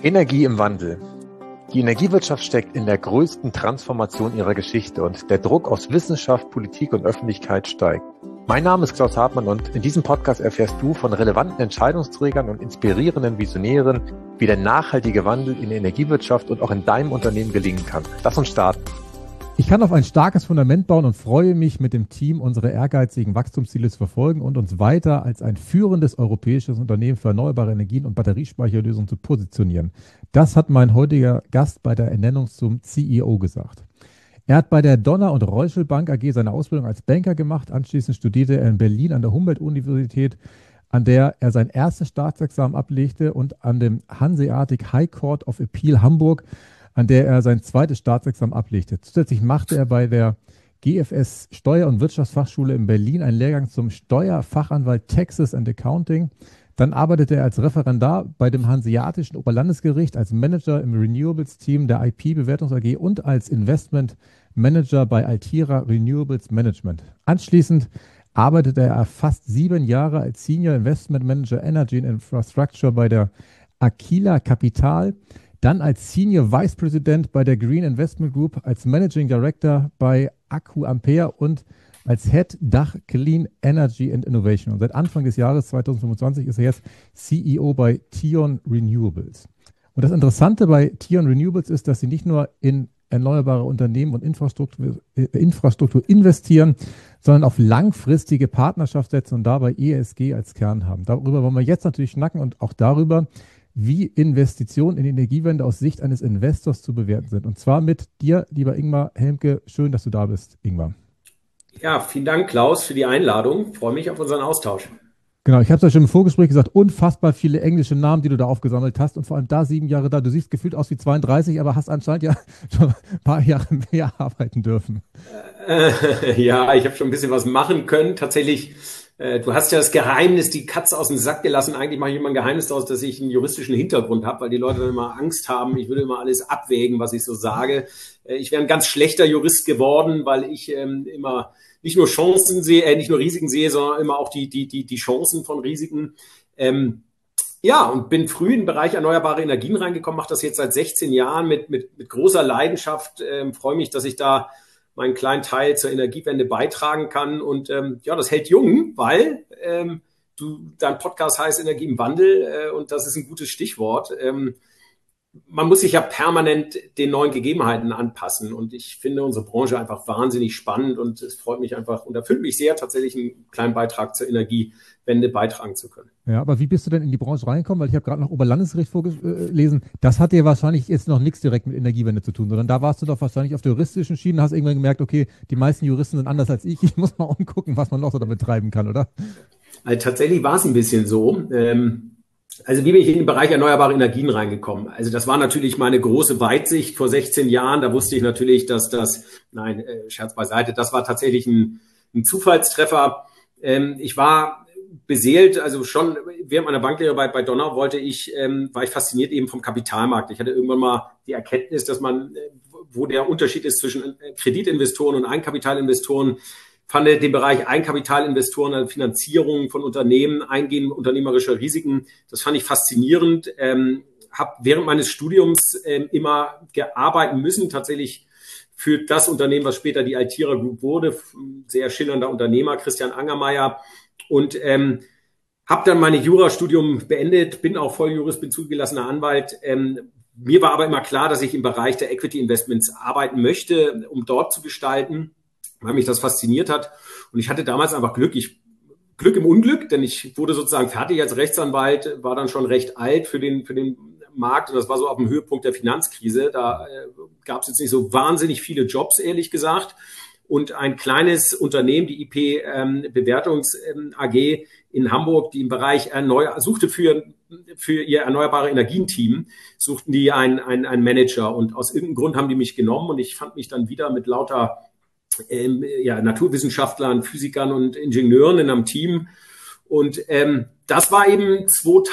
Energie im Wandel. Die Energiewirtschaft steckt in der größten Transformation ihrer Geschichte und der Druck aus Wissenschaft, Politik und Öffentlichkeit steigt. Mein Name ist Klaus Hartmann und in diesem Podcast erfährst du von relevanten Entscheidungsträgern und inspirierenden Visionären, wie der nachhaltige Wandel in der Energiewirtschaft und auch in deinem Unternehmen gelingen kann. Lass uns starten. Ich kann auf ein starkes Fundament bauen und freue mich, mit dem Team unsere ehrgeizigen Wachstumsziele zu verfolgen und uns weiter als ein führendes europäisches Unternehmen für erneuerbare Energien und Batteriespeicherlösungen zu positionieren. Das hat mein heutiger Gast bei der Ernennung zum CEO gesagt. Er hat bei der Donner- und Reuschel Bank AG seine Ausbildung als Banker gemacht. Anschließend studierte er in Berlin an der Humboldt-Universität, an der er sein erstes Staatsexamen ablegte, und an dem Hanseatic High Court of Appeal Hamburg, an der er sein zweites Staatsexamen ablegte. Zusätzlich machte er bei der GFS Steuer- und Wirtschaftsfachschule in Berlin einen Lehrgang zum Steuerfachanwalt Taxes and Accounting. Dann arbeitete er als Referendar bei dem Hanseatischen Oberlandesgericht, als Manager im Renewables-Team der IP-Bewertungs AG und als Investment Manager bei Altira Renewables Management. Anschließend arbeitete er fast 7 Jahre als Senior Investment Manager Energy and Infrastructure bei der Aquila Capital, dann als Senior Vice President bei der Green Investment Group, als Managing Director bei Akku Ampere und als Head Dach Clean Energy and Innovation. Und seit Anfang des Jahres 2025 ist er jetzt CEO bei Theon Renewables. Und das Interessante bei Theon Renewables ist, dass sie nicht nur in erneuerbare Unternehmen und Infrastruktur investieren, sondern auf langfristige Partnerschaft setzen und dabei ESG als Kern haben. Darüber wollen wir jetzt natürlich schnacken und auch darüber, wie Investitionen in die Energiewende aus Sicht eines Investors zu bewerten sind. Und zwar mit dir, lieber Ingmar Helmke. Schön, dass du da bist, Ingmar. Ja, vielen Dank, Klaus, für die Einladung. Ich freue mich auf unseren Austausch. Genau, ich habe es ja schon im Vorgespräch gesagt, unfassbar viele englische Namen, die du da aufgesammelt hast, und vor allem da 7 Jahre da. Du siehst gefühlt aus wie 32, aber hast anscheinend ja schon ein paar Jahre mehr arbeiten dürfen. Ja, ich habe schon ein bisschen was machen können. Tatsächlich, du hast ja das Geheimnis, die Katze aus dem Sack gelassen. Eigentlich mache ich immer ein Geheimnis daraus, dass ich einen juristischen Hintergrund habe, weil die Leute dann immer Angst haben. Ich würde immer alles abwägen, was ich so sage. Ich wäre ein ganz schlechter Jurist geworden, weil ich immer nicht nur Chancen sehe, nicht nur Risiken sehe, sondern immer auch die Chancen von Risiken. Ja, und bin früh in den Bereich erneuerbare Energien reingekommen, mache das jetzt seit 16 Jahren mit großer Leidenschaft. Freue mich, dass ich da meinen kleinen Teil zur Energiewende beitragen kann. Und ja, das hält jung, weil dein Podcast heißt Energie im Wandel und das ist ein gutes Stichwort. Man muss sich ja permanent den neuen Gegebenheiten anpassen. Und ich finde unsere Branche einfach wahnsinnig spannend und es freut mich einfach und erfüllt mich sehr, tatsächlich einen kleinen Beitrag zur Energiewende beitragen zu können. Ja, aber wie bist du denn in die Branche reingekommen? Weil ich habe gerade noch Oberlandesgericht vorgelesen. Das hat ja wahrscheinlich jetzt noch nichts direkt mit Energiewende zu tun, sondern da warst du doch wahrscheinlich auf der juristischen Schiene, hast irgendwann gemerkt, okay, die meisten Juristen sind anders als ich. Ich muss mal umgucken, was man noch so damit treiben kann, oder? Also tatsächlich war es ein bisschen so. Also wie bin ich in den Bereich erneuerbare Energien reingekommen? Also das war natürlich meine große Weitsicht vor 16 Jahren. Da wusste ich natürlich, dass Scherz beiseite, das war tatsächlich ein Zufallstreffer. Ich war beseelt, also schon während meiner Banklehre bei Donner war ich fasziniert eben vom Kapitalmarkt. Ich hatte irgendwann mal die Erkenntnis, dass wo der Unterschied ist zwischen Kreditinvestoren und Eigenkapitalinvestoren, fand den Bereich Eigenkapitalinvestoren, also Finanzierung von Unternehmen, Eingehen unternehmerischer Risiken, das fand ich faszinierend. Habe während meines Studiums immer gearbeitet müssen, tatsächlich für das Unternehmen, was später die Altira Group wurde, sehr schillernder Unternehmer, Christian Angermeier. Und habe dann mein Jurastudium beendet, bin auch Volljurist, bin zugelassener Anwalt. Mir war aber immer klar, dass ich im Bereich der Equity Investments arbeiten möchte, um dort zu gestalten, weil mich das fasziniert hat. Und ich hatte damals einfach Glück im Unglück, denn ich wurde sozusagen fertig als Rechtsanwalt, war dann schon recht alt für den Markt. Und das war so auf dem Höhepunkt der Finanzkrise. Da gab es jetzt nicht so wahnsinnig viele Jobs, ehrlich gesagt. Und ein kleines Unternehmen, die IP Bewertungs AG in Hamburg, die im Bereich suchte für ihr erneuerbare Energien-Team, suchten die einen Manager. Und aus irgendeinem Grund haben die mich genommen und ich fand mich dann wieder mit lauter Naturwissenschaftlern, Physikern und Ingenieuren in einem Team. Und das war eben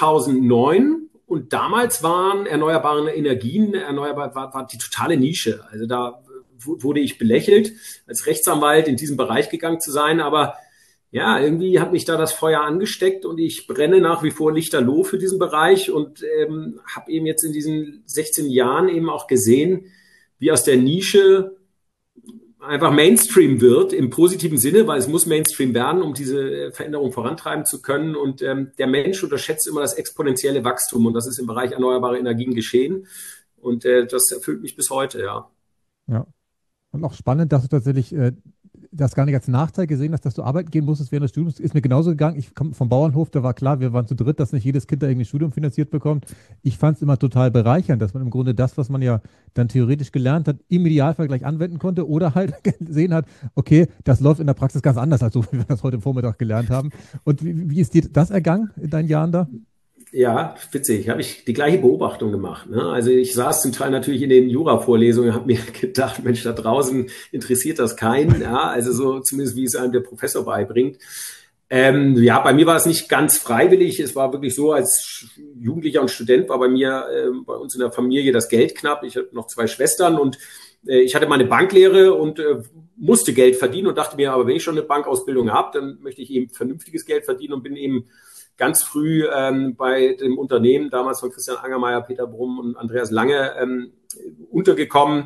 2009. Und damals waren erneuerbare Energien, war die totale Nische. Also da wurde ich belächelt, als Rechtsanwalt in diesem Bereich gegangen zu sein. Aber ja, irgendwie hat mich da das Feuer angesteckt und ich brenne nach wie vor lichterloh für diesen Bereich und habe eben jetzt in diesen 16 Jahren eben auch gesehen, wie aus der Nische einfach Mainstream wird, im positiven Sinne, weil es muss Mainstream werden, um diese Veränderung vorantreiben zu können. Und der Mensch unterschätzt immer das exponentielle Wachstum und das ist im Bereich erneuerbare Energien geschehen. Und das erfüllt mich bis heute, ja. Ja. Und auch spannend, dass du tatsächlich das gar nicht als Nachteil gesehen hast, dass du arbeiten gehen musstest während des Studiums. Ist mir genauso gegangen. Ich komme vom Bauernhof, da war klar, wir waren zu dritt, dass nicht jedes Kind da irgendwie ein Studium finanziert bekommt. Ich fand es immer total bereichernd, dass man im Grunde das, was man ja dann theoretisch gelernt hat, im Idealfall gleich anwenden konnte oder halt gesehen hat, okay, das läuft in der Praxis ganz anders, als so, wie wir das heute Vormittag gelernt haben. Und wie ist dir das ergangen in deinen Jahren da? Ja, witzig. Habe ich die gleiche Beobachtung gemacht. Ne? Also ich saß zum Teil natürlich in den Jura-Vorlesungen, habe mir gedacht, Mensch, da draußen interessiert das keinen. Ja? Also so zumindest, wie es einem der Professor beibringt. Ja, bei mir war es nicht ganz freiwillig. Es war wirklich so, als Jugendlicher und Student war bei mir, bei uns in der Familie das Geld knapp. Ich hatte noch 2 Schwestern und ich hatte meine Banklehre und musste Geld verdienen und dachte mir, aber wenn ich schon eine Bankausbildung habe, dann möchte ich eben vernünftiges Geld verdienen und bin eben ganz früh bei dem Unternehmen, damals von Christian Angermeier, Peter Brumm und Andreas Lange, untergekommen.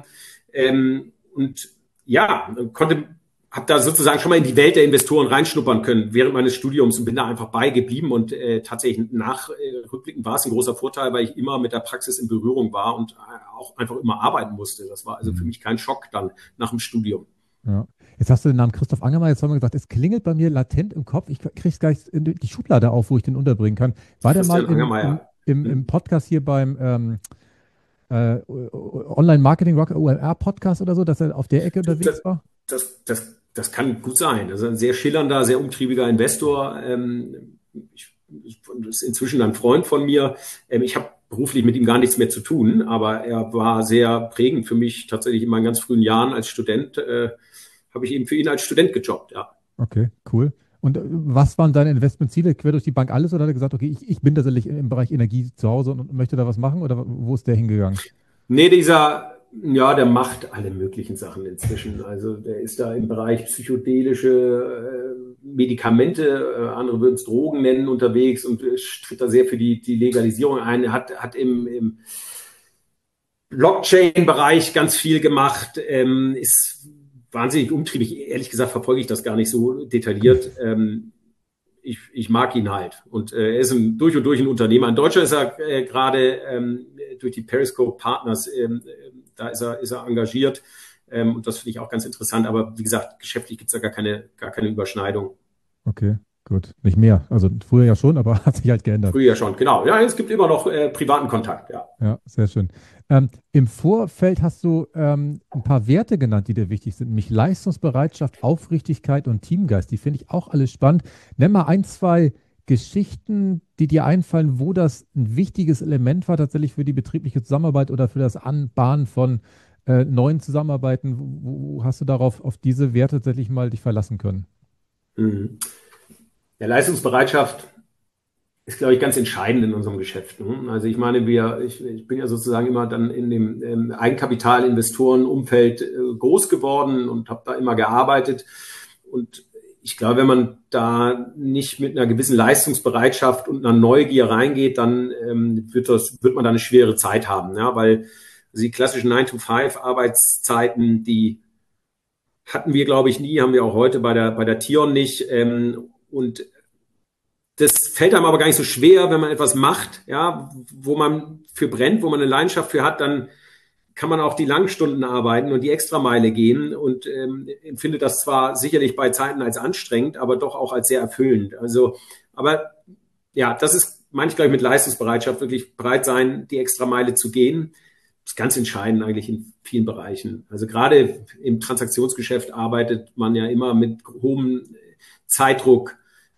Und ja, habe da sozusagen schon mal in die Welt der Investoren reinschnuppern können während meines Studiums und bin da einfach beigeblieben. Und tatsächlich rückblickend war es ein großer Vorteil, weil ich immer mit der Praxis in Berührung war und auch einfach immer arbeiten musste. Das war also für mich kein Schock dann nach dem Studium. Ja. Jetzt hast du den Namen Christoph Angermeier, jetzt haben wir gesagt, es klingelt bei mir latent im Kopf. Ich kriege es gleich in die Schublade auf, wo ich den unterbringen kann. War der mal im Podcast hier beim Online-Marketing Rock OMR Podcast oder so, dass er auf der Ecke unterwegs war? Das kann gut sein. Das ist ein sehr schillernder, sehr umtriebiger Investor. Ist inzwischen ein Freund von mir. Ich habe beruflich mit ihm gar nichts mehr zu tun, aber er war sehr prägend für mich tatsächlich in meinen ganz frühen Jahren als Student. Habe ich eben für ihn als Student gejobbt, ja. Okay, cool. Und was waren deine Investmentziele? Quer durch die Bank alles oder hat er gesagt, okay, ich bin tatsächlich im Bereich Energie zu Hause und möchte da was machen oder wo ist der hingegangen? Nee, der macht alle möglichen Sachen inzwischen. Also der ist da im Bereich psychedelische Medikamente, andere würden es Drogen nennen, unterwegs und tritt da sehr für die Legalisierung ein. Hat im Blockchain-Bereich ganz viel gemacht, ist wahnsinnig umtriebig. Ehrlich gesagt verfolge ich das gar nicht so detailliert. Ich mag ihn halt. Und er ist durch und durch ein Unternehmer. In Deutschland ist er gerade durch die Periscope Partners, da ist er engagiert. Und das finde ich auch ganz interessant. Aber wie gesagt, geschäftlich gibt es da gar keine Überschneidung. Okay, gut. Nicht mehr. Also früher ja schon, aber hat sich halt geändert. Früher schon, genau. Ja, es gibt immer noch privaten Kontakt, ja. Ja, sehr schön. Im Vorfeld hast du ein paar Werte genannt, die dir wichtig sind, nämlich Leistungsbereitschaft, Aufrichtigkeit und Teamgeist. Die finde ich auch alle spannend. Nenn mal 1, 2 Geschichten, die dir einfallen, wo das ein wichtiges Element war tatsächlich für die betriebliche Zusammenarbeit oder für das Anbahnen von neuen Zusammenarbeiten. Wo hast du auf diese Werte tatsächlich mal dich verlassen können? Mhm. Ja, Leistungsbereitschaft ist, glaube ich, ganz entscheidend in unserem Geschäft. Ne? Also ich meine, ich bin ja sozusagen immer dann in dem Eigenkapitalinvestorenumfeld groß geworden und habe da immer gearbeitet. Und ich glaube, wenn man da nicht mit einer gewissen Leistungsbereitschaft und einer Neugier reingeht, dann wird man da eine schwere Zeit haben. Ja? Weil die klassischen 9-to-5 Arbeitszeiten, die hatten wir, glaube ich, nie, haben wir auch heute bei der Thion nicht. Und das fällt einem aber gar nicht so schwer, wenn man etwas macht, ja, wo man für brennt, wo man eine Leidenschaft für hat, dann kann man auch die Langstunden arbeiten und die Extrameile gehen und empfindet das zwar sicherlich bei Zeiten als anstrengend, aber doch auch als sehr erfüllend. Also, aber ja, das ist, meine ich, glaube ich, mit Leistungsbereitschaft wirklich bereit sein, die Extrameile zu gehen. Das ist ganz entscheidend eigentlich in vielen Bereichen. Also gerade im Transaktionsgeschäft arbeitet man ja immer mit hohem Zeitdruck.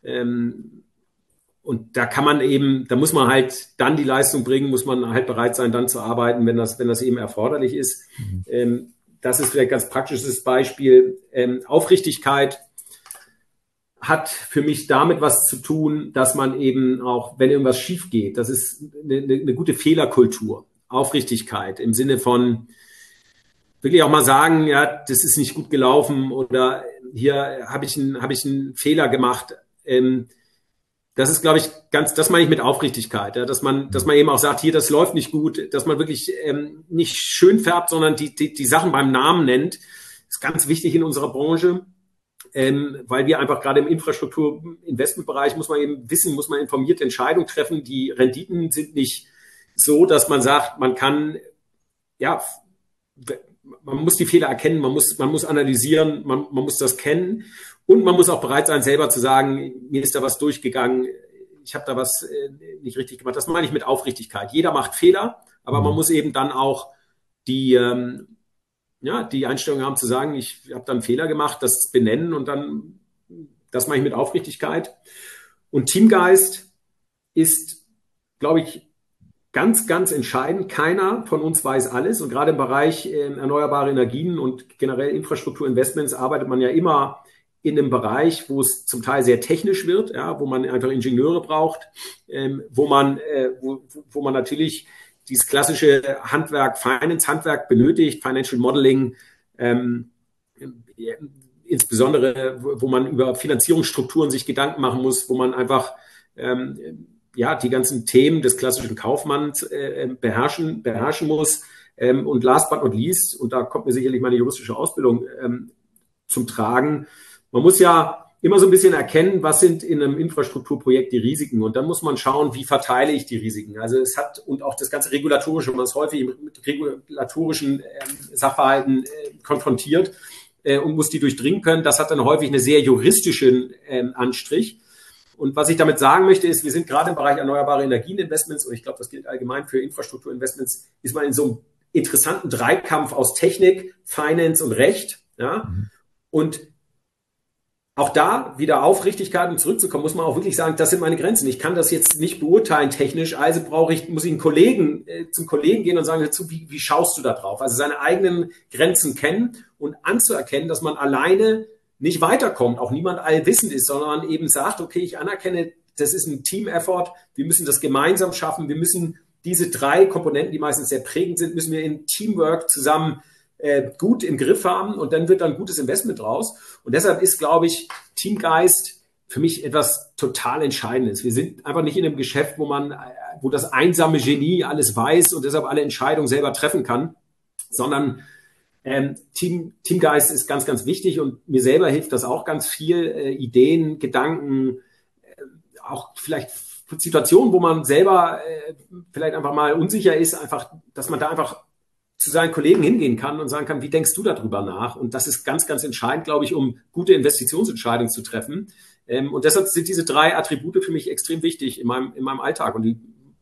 Und da muss man halt dann die Leistung bringen, muss man halt bereit sein, dann zu arbeiten, wenn das eben erforderlich ist. Das ist vielleicht ein ganz praktisches Beispiel. Aufrichtigkeit hat für mich damit was zu tun, dass man eben auch, wenn irgendwas schief geht, das ist eine gute Fehlerkultur. Aufrichtigkeit im Sinne von wirklich auch mal sagen, ja, das ist nicht gut gelaufen oder hier habe ich einen Fehler gemacht. Das ist, glaube ich, das meine ich mit Aufrichtigkeit, ja, dass man eben auch sagt, hier, das läuft nicht gut, dass man wirklich nicht schön färbt, sondern die Sachen beim Namen nennt. Das ist ganz wichtig in unserer Branche, weil wir einfach gerade im Infrastruktur-Investmentbereich muss man informierte Entscheidungen treffen. Die Renditen sind nicht so, dass man sagt, man muss die Fehler erkennen, man muss analysieren, man muss das kennen und man muss auch bereit sein, selber zu sagen, mir ist da was durchgegangen, ich habe da was nicht richtig gemacht. Das meine ich mit Aufrichtigkeit. Jeder macht Fehler, aber man muss eben dann auch die Einstellung haben zu sagen, ich habe da einen Fehler gemacht, das benennen und dann, das mache ich mit Aufrichtigkeit. Und Teamgeist ist, glaube ich, ganz, ganz entscheidend. Keiner von uns weiß alles. Und gerade im Bereich erneuerbare Energien und generell Infrastrukturinvestments arbeitet man ja immer in einem Bereich, wo es zum Teil sehr technisch wird, ja, wo man einfach Ingenieure braucht, wo man natürlich dieses klassische Handwerk, Finance-Handwerk benötigt, Financial Modeling, insbesondere, wo man über Finanzierungsstrukturen sich Gedanken machen muss, wo man einfach die ganzen Themen des klassischen Kaufmanns beherrschen muss. Und last but not least, und da kommt mir sicherlich meine juristische Ausbildung zum Tragen, man muss ja immer so ein bisschen erkennen, was sind in einem Infrastrukturprojekt die Risiken. Und dann muss man schauen, wie verteile ich die Risiken. Also und auch das ganze Regulatorische, man ist häufig mit regulatorischen Sachverhalten konfrontiert und muss die durchdringen können. Das hat dann häufig einen sehr juristischen Anstrich. Und was ich damit sagen möchte, ist, wir sind gerade im Bereich erneuerbare Energieninvestments, und ich glaube, das gilt allgemein für Infrastrukturinvestments, ist man in so einem interessanten Dreikampf aus Technik, Finance und Recht. Ja? Und auch da wieder Aufrichtigkeit, um zurückzukommen, muss man auch wirklich sagen, das sind meine Grenzen. Ich kann das jetzt nicht beurteilen technisch, also muss ich zum Kollegen gehen und sagen, wie schaust du da drauf? Also seine eigenen Grenzen kennen und anzuerkennen, dass man alleine nicht weiterkommt, auch niemand allwissend ist, sondern man eben sagt, okay, ich anerkenne, das ist ein Team-Effort, wir müssen das gemeinsam schaffen, wir müssen diese 3 Komponenten, die meistens sehr prägend sind, müssen wir in Teamwork zusammen gut im Griff haben und dann wird da ein gutes Investment draus. Und deshalb ist, glaube ich, Teamgeist für mich etwas total Entscheidendes. Wir sind einfach nicht in einem Geschäft, wo das einsame Genie alles weiß und deshalb alle Entscheidungen selber treffen kann, sondern Teamgeist ist ganz, ganz wichtig und mir selber hilft das auch ganz viel. Ideen, Gedanken, auch vielleicht Situationen, wo man selber vielleicht einfach mal unsicher ist, einfach, dass man da einfach zu seinen Kollegen hingehen kann und sagen kann, wie denkst du darüber nach? Und das ist ganz, ganz entscheidend, glaube ich, um gute Investitionsentscheidungen zu treffen. Und deshalb sind diese 3 Attribute für mich extrem wichtig in meinem Alltag. Und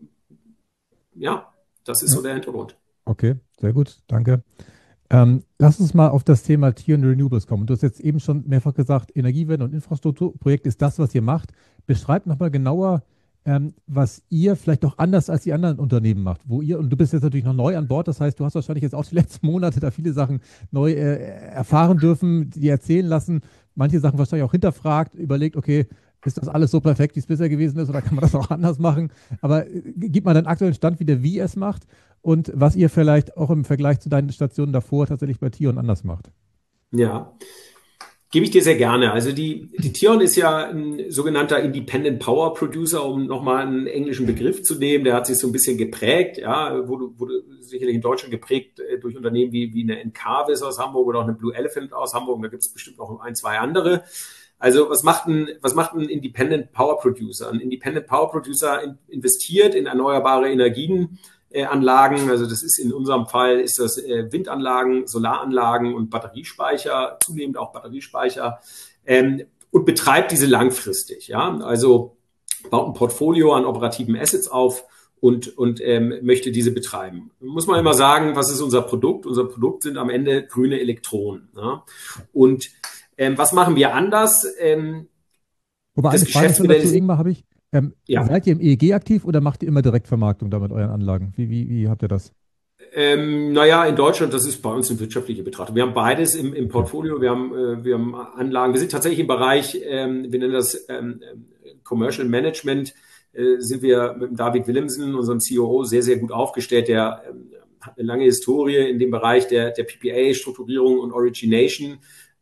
das ist so der Hintergrund. Okay, sehr gut, danke. Lass uns mal auf das Thema Tier und Renewables kommen. Du hast jetzt eben schon mehrfach gesagt, Energiewende und Infrastrukturprojekt ist das, was ihr macht. Beschreibt nochmal genauer, was ihr vielleicht auch anders als die anderen Unternehmen macht, und du bist jetzt natürlich noch neu an Bord, das heißt, du hast wahrscheinlich jetzt auch die letzten Monate da viele Sachen neu erfahren dürfen, die erzählen lassen, manche Sachen wahrscheinlich auch hinterfragt, überlegt, okay, ist das alles so perfekt, wie es bisher gewesen ist, oder kann man das auch anders machen? Aber gib mal deinen aktuellen Stand wieder, wie ihr es macht und was ihr vielleicht auch im Vergleich zu deinen Stationen davor tatsächlich bei Tion anders macht. Ja, gebe ich dir sehr gerne. Also die Tion ist ja ein sogenannter Independent Power Producer, um nochmal einen englischen Begriff zu nehmen. Der hat sich so ein bisschen geprägt, ja, wurde sicherlich in Deutschland geprägt durch Unternehmen wie eine Encarvis aus Hamburg oder auch eine Blue Elephant aus Hamburg. Da gibt es bestimmt noch 1, 2 andere. Also was macht ein Independent Power Producer? Ein Independent Power Producer investiert in erneuerbare Energienanlagen. Also das ist in unserem Fall ist das Windanlagen, Solaranlagen und Batteriespeicher, zunehmend auch Batteriespeicher, und betreibt diese langfristig. Ja, also baut ein Portfolio an operativen Assets auf und möchte diese betreiben. Muss man immer sagen, was ist unser Produkt? Unser Produkt sind am Ende grüne Elektronen. Ja? Und was machen wir anders? Wobei eine Frage dazu, Ingmar, habe ich. Seid ihr im EEG aktiv oder macht ihr immer Direktvermarktung da mit euren Anlagen? Wie habt ihr das? In Deutschland, das ist bei uns eine wirtschaftliche Betrachtung. Wir haben beides im Portfolio. Wir haben Anlagen. Wir sind tatsächlich im Bereich, wir nennen das Commercial Management, sind wir mit dem David Willemsen, unserem COO, sehr, sehr gut aufgestellt. Der hat eine lange Historie in dem Bereich der PPA, Strukturierung und Origination.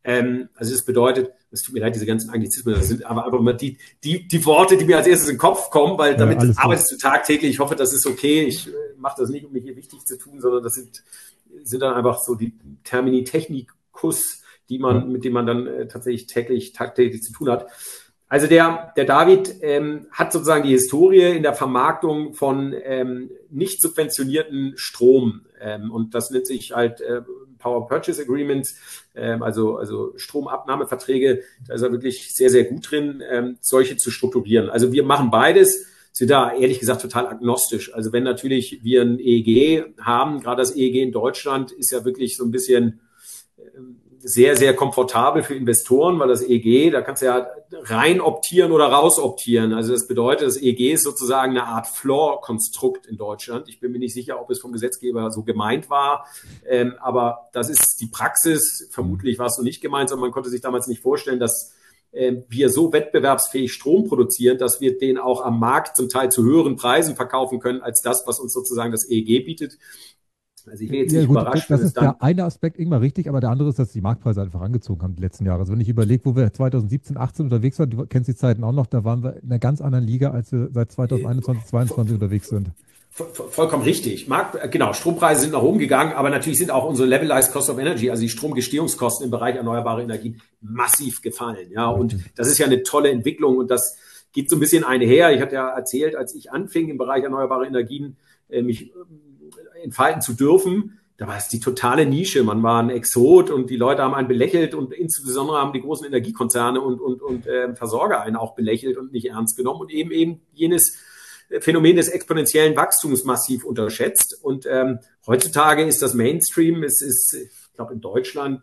Also das bedeutet, es tut mir leid, diese ganzen Anglizismen, das sind aber einfach mal die Worte, die mir als erstes in den Kopf kommen, weil damit arbeitest du tagtäglich. Ich hoffe, das ist okay. Ich mache das nicht, um mich hier wichtig zu tun, sondern das sind dann einfach so die Termini technicus, mit denen man dann tatsächlich tagtäglich zu tun hat. Also der David hat sozusagen die Historie in der Vermarktung von nicht subventionierten Strom. Und das nennt sich halt Power Purchase Agreements, also Stromabnahmeverträge. Da ist er wirklich sehr, sehr gut drin, solche zu strukturieren. Also wir machen beides, sind da ehrlich gesagt total agnostisch. Also wenn natürlich wir ein EEG haben, gerade das EEG in Deutschland ist ja wirklich so ein bisschen sehr, sehr komfortabel für Investoren, weil das EEG, da kannst du ja rein optieren oder raus optieren. Also das bedeutet, das EEG ist sozusagen eine Art Floor-Konstrukt in Deutschland. Ich bin mir nicht sicher, ob es vom Gesetzgeber so gemeint war, aber das ist die Praxis. Vermutlich war es so nicht gemeint, sondern man konnte sich damals nicht vorstellen, dass wir so wettbewerbsfähig Strom produzieren, dass wir den auch am Markt zum Teil zu höheren Preisen verkaufen können, als das, was uns sozusagen das EEG bietet. Also ich will jetzt nicht überrascht. Das ist der eine Aspekt, Ingmar, richtig, aber der andere ist, dass die Marktpreise einfach angezogen haben die letzten Jahre. Also wenn ich überlege, wo wir 2017, 18 unterwegs waren, du kennst die Zeiten auch noch, da waren wir in einer ganz anderen Liga, als wir seit 2021, 2022 unterwegs sind. Vollkommen richtig. Genau, Strompreise sind nach oben gegangen, aber natürlich sind auch unsere Levelized Cost of Energy, also die Stromgestehungskosten im Bereich erneuerbare Energien, massiv gefallen. Ja, und das ist ja eine tolle Entwicklung und das geht so ein bisschen einher. Ich hatte ja erzählt, als ich anfing im Bereich erneuerbare Energien, mich entfalten zu dürfen, da war es die totale Nische. Man war ein Exot und die Leute haben einen belächelt und insbesondere haben die großen Energiekonzerne und Versorger einen auch belächelt und nicht ernst genommen und eben jenes Phänomen des exponentiellen Wachstums massiv unterschätzt. Und heutzutage ist das Mainstream, ich glaube in Deutschland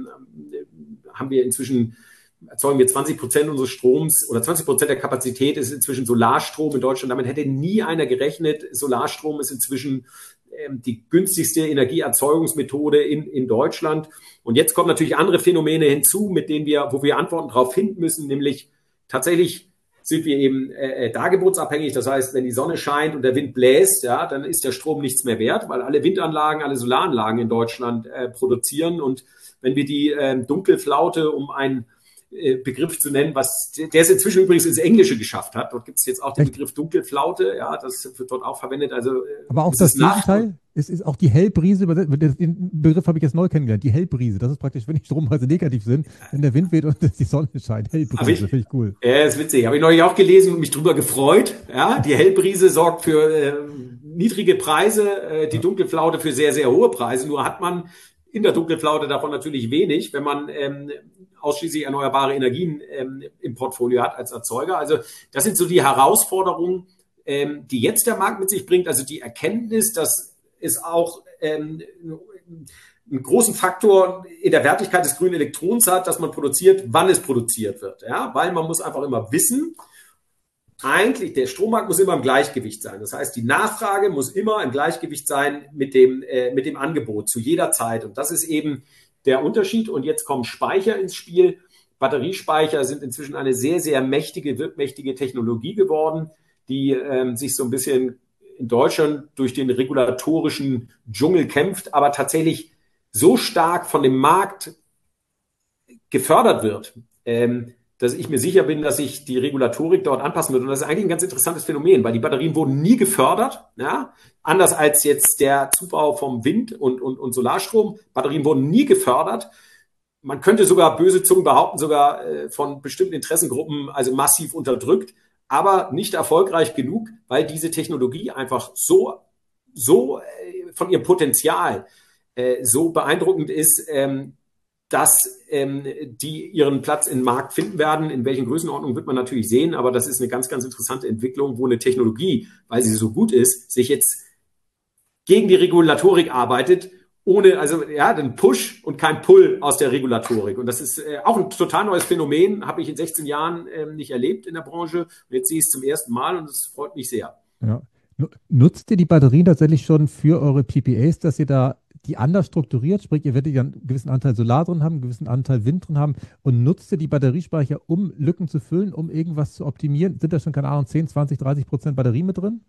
haben wir inzwischen erzeugen wir 20% unseres Stroms oder 20% der Kapazität ist inzwischen Solarstrom in Deutschland. Damit hätte nie einer gerechnet. Solarstrom ist inzwischen die günstigste Energieerzeugungsmethode in Deutschland. Und jetzt kommen natürlich andere Phänomene hinzu, wo wir Antworten darauf finden müssen, nämlich tatsächlich sind wir eben dargebotsabhängig. Das heißt, wenn die Sonne scheint und der Wind bläst, ja, dann ist der Strom nichts mehr wert, weil alle Windanlagen, alle Solaranlagen in Deutschland produzieren. Und wenn wir die Dunkelflaute, um einen Begriff zu nennen, der es inzwischen übrigens ins Englische geschafft hat. Dort gibt es jetzt auch den Begriff Dunkelflaute, ja, das wird dort auch verwendet. Also, aber auch das Gegenteil, es ist auch die Hellbrise, den Begriff habe ich jetzt neu kennengelernt, die Hellbrise, das ist praktisch, wenn die Strompreise negativ sind, wenn der Wind weht und die Sonne scheint, Hellbrise, finde ich cool. Ja, ist witzig, habe ich neulich auch gelesen und mich drüber gefreut, ja, die Hellbrise sorgt für niedrige Preise, die Dunkelflaute für sehr, sehr hohe Preise, nur hat man in der Dunkelflaute davon natürlich wenig, wenn man ausschließlich erneuerbare Energien im Portfolio hat als Erzeuger. Also das sind so die Herausforderungen, die jetzt der Markt mit sich bringt. Also die Erkenntnis, dass es auch einen großen Faktor in der Wertigkeit des grünen Elektrons hat, dass man produziert, wann es produziert wird. Ja? Weil man muss einfach immer wissen, eigentlich, der Strommarkt muss immer im Gleichgewicht sein. Das heißt, die Nachfrage muss immer im Gleichgewicht sein mit dem Angebot zu jeder Zeit. Und das ist eben der Unterschied. Und jetzt kommen Speicher ins Spiel. Batteriespeicher sind inzwischen eine sehr, sehr wirkmächtige Technologie geworden, die sich so ein bisschen in Deutschland durch den regulatorischen Dschungel kämpft, aber tatsächlich so stark von dem Markt gefördert wird, dass ich mir sicher bin, dass sich die Regulatorik dort anpassen wird. Und das ist eigentlich ein ganz interessantes Phänomen, weil die Batterien wurden nie gefördert, ja, anders als jetzt der Zubau vom Wind- und Solarstrom. Batterien wurden nie gefördert. Man könnte sogar, böse Zungen behaupten, sogar von bestimmten Interessengruppen also massiv unterdrückt, aber nicht erfolgreich genug, weil diese Technologie einfach so von ihrem Potenzial so beeindruckend ist, dass die ihren Platz im Markt finden werden. In welchen Größenordnungen wird man natürlich sehen, aber das ist eine ganz, ganz interessante Entwicklung, wo eine Technologie, weil sie so gut ist, sich jetzt gegen die Regulatorik arbeitet, ohne, also ja, den Push und kein Pull aus der Regulatorik. Und das ist auch ein total neues Phänomen, habe ich in 16 Jahren nicht erlebt in der Branche. Und jetzt sehe ich es zum ersten Mal und es freut mich sehr. Ja. Nutzt ihr die Batterien tatsächlich schon für eure PPAs, dass ihr da die anders strukturiert, sprich, ihr werdet ja einen gewissen Anteil Solar drin haben, einen gewissen Anteil Wind drin haben und nutzt ihr die Batteriespeicher, um Lücken zu füllen, um irgendwas zu optimieren? Sind da schon, keine Ahnung, 10, 20, 30% Batterie mit drin?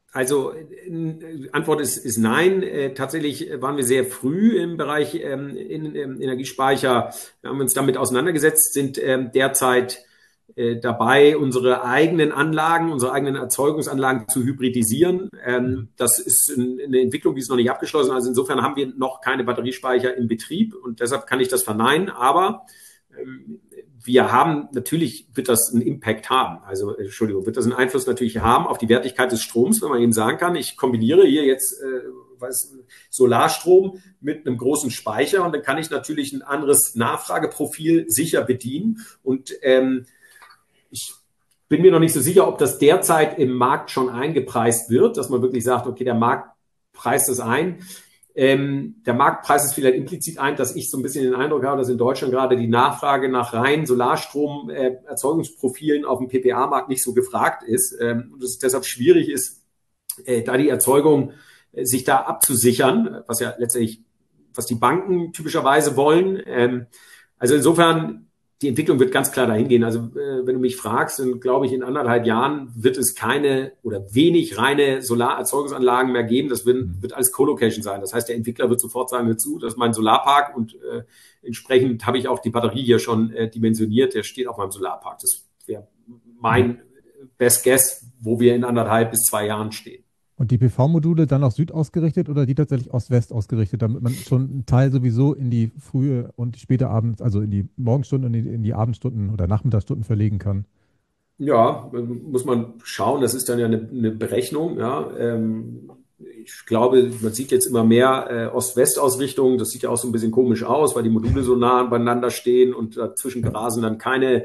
Also Antwort ist nein. Tatsächlich waren wir sehr früh im Bereich Energiespeicher. Wir haben uns damit auseinandergesetzt, sind derzeit dabei, unsere eigenen Anlagen, unsere eigenen Erzeugungsanlagen zu hybridisieren. Das ist eine Entwicklung, die ist noch nicht abgeschlossen. Also insofern haben wir noch keine Batteriespeicher im Betrieb und deshalb kann ich das verneinen. Aber wir haben, natürlich wird das einen Impact haben. Also, wird das einen Einfluss natürlich haben auf die Wertigkeit des Stroms, wenn man eben sagen kann, ich kombiniere hier jetzt Solarstrom mit einem großen Speicher und dann kann ich natürlich ein anderes Nachfrageprofil sicher bedienen. Und ich bin mir noch nicht so sicher, ob das derzeit im Markt schon eingepreist wird, dass man wirklich sagt, okay, der Markt preist es ein. Der Markt preist es vielleicht implizit ein, dass ich so ein bisschen den Eindruck habe, dass in Deutschland gerade die Nachfrage nach rein Solarstrom-Erzeugungsprofilen auf dem PPA-Markt nicht so gefragt ist. Und es deshalb schwierig ist, da die Erzeugung sich da abzusichern, was ja letztendlich, was die Banken typischerweise wollen. Also insofern, die Entwicklung wird ganz klar dahin gehen. Also wenn du mich fragst, dann glaube ich, in 1,5 Jahren wird es keine oder wenig reine Solarerzeugungsanlagen mehr geben. Das wird alles Co-Location sein. Das heißt, der Entwickler wird sofort sagen, hör zu, das ist mein Solarpark und entsprechend habe ich auch die Batterie hier schon dimensioniert. Der steht auf meinem Solarpark. Das wäre mein Best Guess, wo wir in 1,5 bis 2 Jahren stehen. Und die PV-Module dann auch Süd ausgerichtet oder die tatsächlich Ost-West ausgerichtet, damit man schon einen Teil sowieso in die frühe und späte Abends, also in die Morgenstunden und in die Abendstunden oder Nachmittagsstunden verlegen kann? Ja, muss man schauen. Das ist dann ja eine Berechnung. Ja. Ich glaube, man sieht jetzt immer mehr Ost-West-Ausrichtung. Das sieht ja auch so ein bisschen komisch aus, weil die Module so nah beieinander stehen und dazwischen grasen dann keine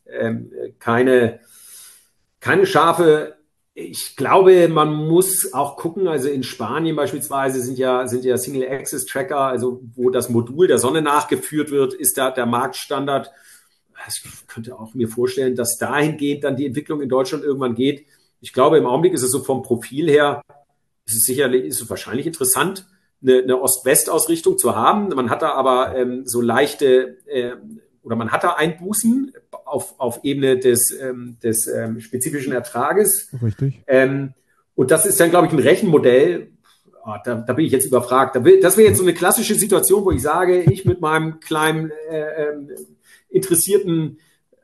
Schafe. Ich glaube, man muss auch gucken, also in Spanien beispielsweise sind ja Single-Axis-Tracker, also wo das Modul der Sonne nachgeführt wird, ist da der Marktstandard. Ich könnte auch mir vorstellen, dass dahingehend dann die Entwicklung in Deutschland irgendwann geht. Ich glaube, im Augenblick ist es so vom Profil her, ist es wahrscheinlich interessant, eine Ost-West-Ausrichtung zu haben. Man hat da aber so leichte man hat da Einbußen auf Ebene des spezifischen Ertrages. Richtig. Und das ist dann, glaube ich, ein Rechenmodell. Da bin ich jetzt überfragt. Das wäre jetzt so eine klassische Situation, wo ich sage, ich mit meinem kleinen interessierten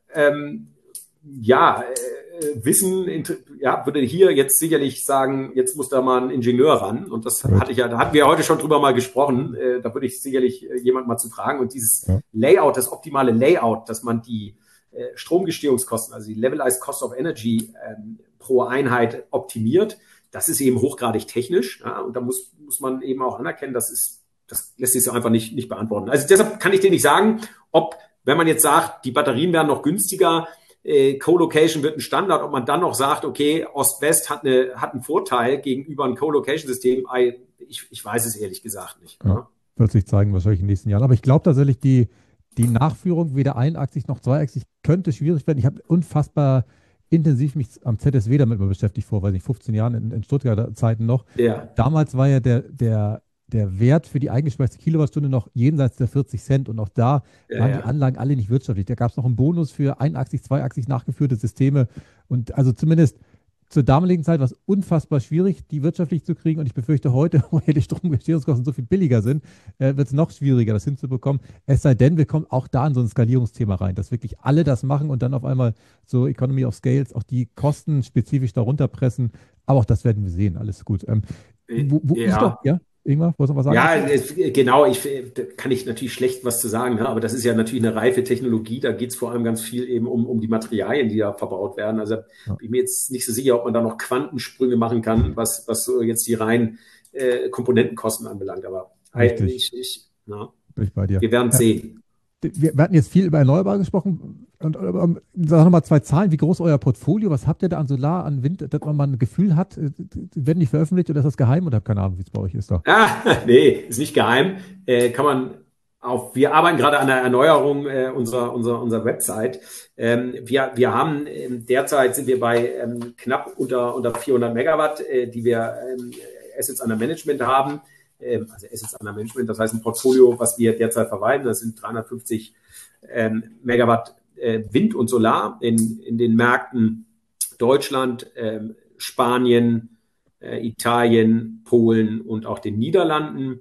Wissen, würde hier jetzt sicherlich sagen, jetzt muss da mal ein Ingenieur ran. Und das da hatten wir heute schon drüber mal gesprochen. Da würde ich sicherlich jemand mal zu fragen. Und dieses Layout, das optimale Layout, dass man die Stromgestehungskosten, also die Levelized Cost of Energy pro Einheit optimiert, das ist eben hochgradig technisch. Ja, und da muss man eben auch anerkennen, das lässt sich so einfach nicht beantworten. Also deshalb kann ich dir nicht sagen, wenn man jetzt sagt, die Batterien werden noch günstiger, Co-Location wird ein Standard, ob man dann noch sagt, okay, Ost-West hat einen Vorteil gegenüber einem Co-Location-System, ich weiß es ehrlich gesagt nicht. Ja, wird sich zeigen wahrscheinlich in den nächsten Jahren. Aber ich glaube tatsächlich, die Nachführung weder einachsig noch zweiachsig könnte schwierig werden. Ich habe unfassbar intensiv mich am ZSW damit mal beschäftigt vor, 15 Jahren in Stuttgarter Zeiten noch. Ja. Damals war ja der Wert für die eingespeiste Kilowattstunde noch jenseits der 40 Cent und auch da waren die Anlagen alle nicht wirtschaftlich. Da gab es noch einen Bonus für einachsig, zweiachsig nachgeführte Systeme und also zumindest zur damaligen Zeit war es unfassbar schwierig, die wirtschaftlich zu kriegen und ich befürchte heute, wo ja die Stromgestehungskosten so viel billiger sind, wird es noch schwieriger, das hinzubekommen. Es sei denn, wir kommen auch da in so ein Skalierungsthema rein, dass wirklich alle das machen und dann auf einmal so Economy of Scales auch die Kosten spezifisch darunter pressen. Aber auch das werden wir sehen, alles gut. Ingmar, wolltest du was sagen? Ja, genau. Da kann ich natürlich schlecht was zu sagen, aber das ist ja natürlich eine reife Technologie. Da geht es vor allem ganz viel eben um die Materialien, die da verbaut werden. Also bin ich mir jetzt nicht so sicher, ob man da noch Quantensprünge machen kann, was so jetzt die reinen Komponentenkosten anbelangt. Aber bin ich bei dir. Wir werden sehen. Wir hatten jetzt viel über Erneuerbare gesprochen. Und sag nochmal 2 Zahlen. Wie groß ist euer Portfolio? Was habt ihr da an Solar, an Wind, dass man mal ein Gefühl hat? Werden die veröffentlicht oder ist das geheim? Oder keine Ahnung, wie es bei euch ist da? Nee, ist nicht geheim. Wir arbeiten gerade an der Erneuerung unserer Website. Wir haben derzeit sind wir bei knapp unter 400 Megawatt, die wir Assets under Management haben. Also Assets under Management, das heißt ein Portfolio, was wir derzeit verwalten. Das sind 350 Megawatt Wind und Solar in den Märkten Deutschland, Spanien, Italien, Polen und auch den Niederlanden.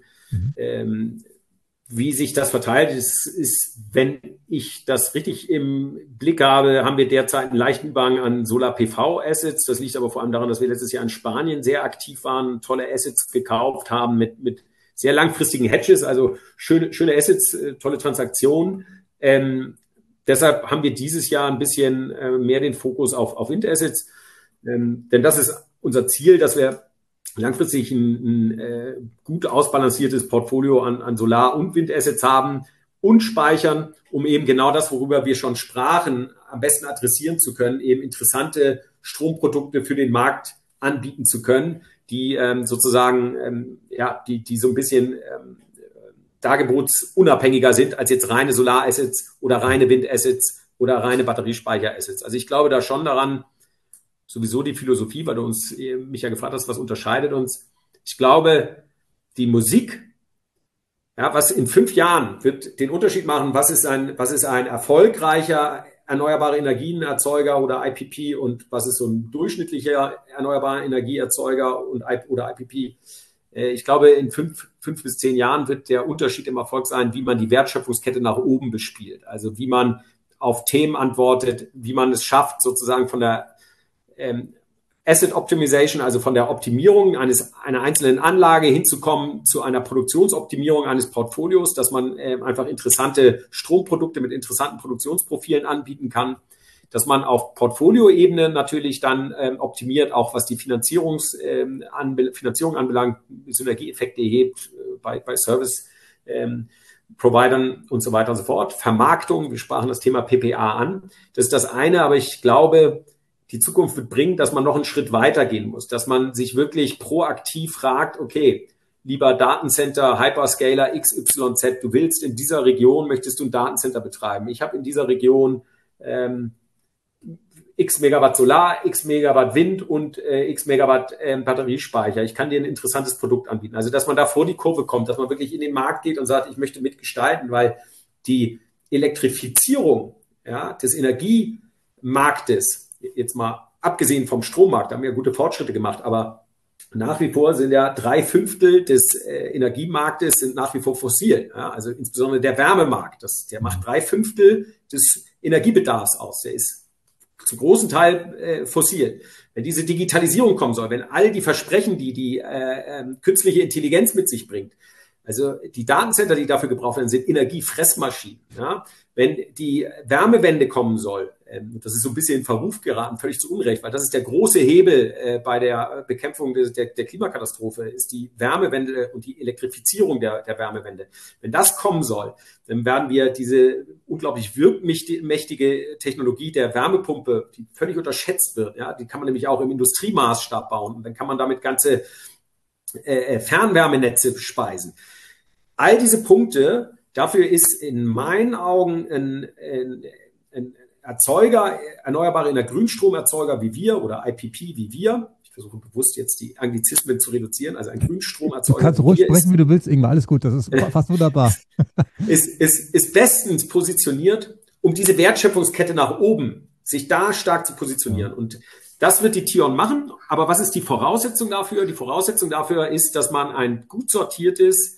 Wie sich das verteilt, ist, wenn ich das richtig im Blick habe, haben wir derzeit einen leichten Überhang an Solar-PV-Assets. Das liegt aber vor allem daran, dass wir letztes Jahr in Spanien sehr aktiv waren, tolle Assets gekauft haben mit sehr langfristigen Hedges, also schöne Assets, tolle Transaktionen. Deshalb haben wir dieses Jahr ein bisschen mehr den Fokus auf Windassets. Denn das ist unser Ziel, dass wir langfristig ein gut ausbalanciertes Portfolio an Solar- und Windassets haben und speichern, um eben genau das, worüber wir schon sprachen, am besten adressieren zu können, eben interessante Stromprodukte für den Markt anbieten zu können, die sozusagen die so ein bisschen dargebotsunabhängiger sind als jetzt reine Solarassets oder reine Windassets oder reine Batteriespeicherassets. Also ich glaube da schon daran, sowieso die Philosophie, weil du mich ja gefragt hast, was unterscheidet uns. Ich glaube, die Musik, ja, was in 5 Jahren wird den Unterschied machen, was ist ein erfolgreicher erneuerbare Energienerzeuger oder IPP und was ist so ein durchschnittlicher erneuerbarer Energieerzeuger oder IPP. Ich glaube, in 5 bis 10 Jahren wird der Unterschied im Erfolg sein, wie man die Wertschöpfungskette nach oben bespielt. Also wie man auf Themen antwortet, wie man es schafft, sozusagen von der Asset Optimization, also von der Optimierung einer einzelnen Anlage hinzukommen zu einer Produktionsoptimierung eines Portfolios, dass man einfach interessante Stromprodukte mit interessanten Produktionsprofilen anbieten kann, dass man auf Portfolioebene natürlich dann optimiert, auch was die Finanzierung anbelangt, Synergieeffekte hebt bei Service Providern und so weiter und so fort. Vermarktung, wir sprachen das Thema PPA an. Das ist das eine, aber ich glaube, die Zukunft wird bringen, dass man noch einen Schritt weiter gehen muss, dass man sich wirklich proaktiv fragt, okay, lieber Datencenter, Hyperscaler XYZ, du willst in dieser Region, möchtest du ein Datencenter betreiben. Ich habe in dieser Region x Megawatt Solar, x Megawatt Wind und x Megawatt Batteriespeicher. Ich kann dir ein interessantes Produkt anbieten. Also, dass man da vor die Kurve kommt, dass man wirklich in den Markt geht und sagt, ich möchte mitgestalten, weil die Elektrifizierung des Energiemarktes, jetzt mal abgesehen vom Strommarkt, da haben wir gute Fortschritte gemacht, aber nach wie vor sind ja 3/5 des Energiemarktes sind nach wie vor fossil. Ja? Also insbesondere der Wärmemarkt, der macht 3/5 des Energiebedarfs aus. Der ist zum großen Teil fossil. Wenn diese Digitalisierung kommen soll, wenn all die Versprechen, die künstliche Intelligenz mit sich bringt, also die Datencenter, die dafür gebraucht werden, sind Energiefressmaschinen. Ja? Wenn die Wärmewende kommen soll, das ist so ein bisschen in Verruf geraten, völlig zu Unrecht, weil das ist der große Hebel bei der Bekämpfung der Klimakatastrophe, ist die Wärmewende und die Elektrifizierung der Wärmewende. Wenn das kommen soll, dann werden wir diese unglaublich wirkmächtige Technologie der Wärmepumpe, die völlig unterschätzt wird, ja, die kann man nämlich auch im Industriemaßstab bauen und dann kann man damit ganze Fernwärmenetze bespeisen. All diese Punkte, dafür ist in meinen Augen ein Erzeuger, erneuerbare Grünstromerzeuger wie wir oder IPP wie wir, ich versuche bewusst jetzt die Anglizismen zu reduzieren, also ein Grünstromerzeuger. Du kannst ruhig sprechen, wie du willst, Ingmar, alles gut, das ist fast wunderbar. Ist bestens positioniert, um diese Wertschöpfungskette nach oben, sich da stark zu positionieren. Und das wird die TION machen. Aber was ist die Voraussetzung dafür? Die Voraussetzung dafür ist, dass man ein gut sortiertes,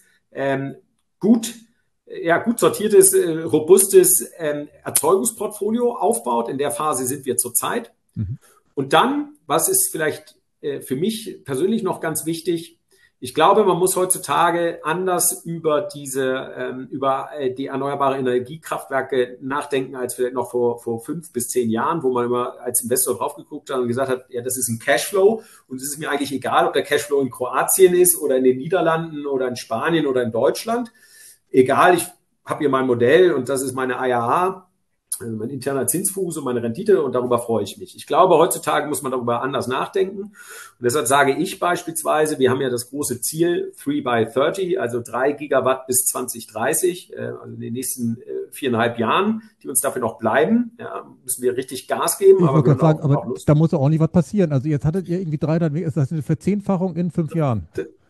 robustes Erzeugungsportfolio aufbaut. In der Phase sind wir zurzeit. Und dann, was ist vielleicht für mich persönlich noch ganz wichtig, ich glaube, man muss heutzutage anders über die erneuerbare Energiekraftwerke nachdenken, als vielleicht noch vor 5 bis 10 Jahren, wo man immer als Investor drauf geguckt hat und gesagt hat, ja, das ist ein Cashflow und es ist mir eigentlich egal, ob der Cashflow in Kroatien ist oder in den Niederlanden oder in Spanien oder in Deutschland. Egal, ich habe hier mein Modell und das ist meine IRA, also mein interner Zinsfuß und meine Rendite und darüber freue ich mich. Ich glaube, heutzutage muss man darüber anders nachdenken und deshalb sage ich beispielsweise, wir haben ja das große Ziel 3 by 30, also 3 Gigawatt bis 2030, also in den nächsten 4,5 Jahren, die uns dafür noch bleiben, ja, müssen wir richtig Gas geben. Ich wollte gerade sagen, aber da muss ja auch nicht was passieren. Also jetzt hattet ihr irgendwie 300, ist das eine Verzehnfachung in 5 Jahren?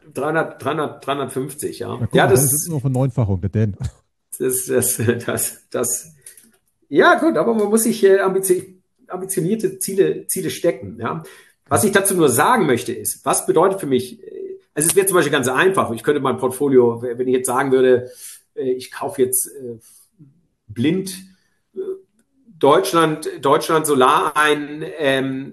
350, ja. Ja, das ist nur eine Neunfachung, denn. Ja, gut, aber man muss sich ambitionierte Ziele stecken. Ja. Was ich dazu nur sagen möchte ist, was bedeutet für mich, also es wäre zum Beispiel ganz einfach, ich könnte mein Portfolio, wenn ich jetzt sagen würde, ich kaufe jetzt blind Deutschland Solar ein,